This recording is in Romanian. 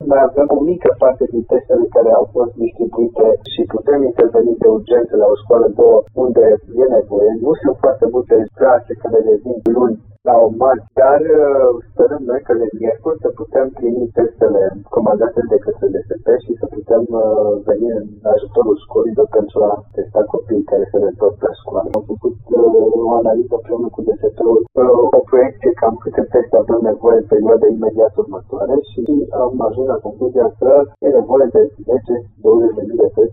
mai avem o mică parte din testele care au fost distribuite și putem interveni de urgență la o școală, două, unde e nevoie. Nu sunt foarte multe clase care le vin luni la o marți, dar sperăm noi că de miercuri să putem primi testele comandate de către DSP și să putem veni în ajutorul școlilor pentru a testa copiii care se întorc la școală. Am făcut o analiză împreună cu DSP-ul, o proiecție cam câte teste avem nevoie în perioada imediat următoare și am ajuns la concluzia că e nevoie de 10-20.000 de teste